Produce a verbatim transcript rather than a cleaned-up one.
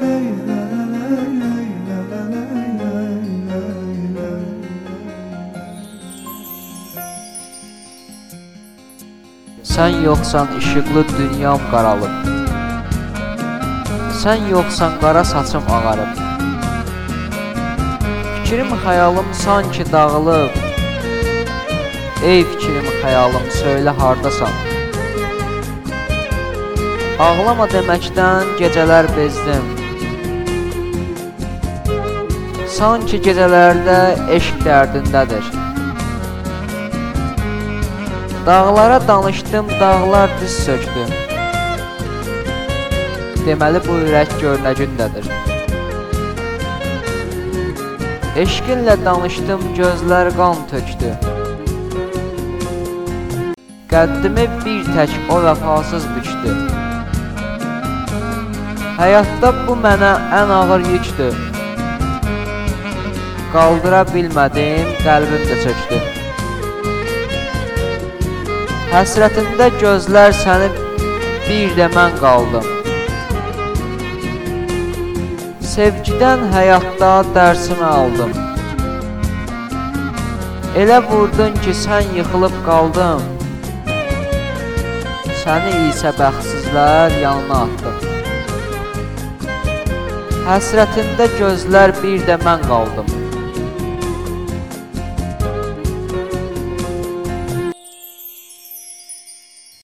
Sən yoxsan işıqlı dünyam qaralıb. Sən yoxsan qara saçım ağarıb. Fikrim xəyalım sanki dağılıb. Ey fikrim xəyalım söylə hardasan. Ağlama deməkdən gecələr bezdim. Sanki gecələrdə eşq dərdindədir. Dağlara danışdım, dağlar diz söktü. Deməli bu ürək gör nə gündədir. Eşqinlə danışdım, gözlər qan tökdü. Qəddimi bir tək o vəfasız bükdü. Həyatda bu mənə ən ağır yükdür. Qaldıra bilmədim, qəlbim də çöktü. Həsrətində gözlər səni bir də mən qaldım. Sevgidən həyatda dərsimi aldım. Elə vurdun ki sən yıxılıb qaldın. Səni isə bəxtsizlər yanına atdım. Həsrətində gözlər bir də mən qaldım.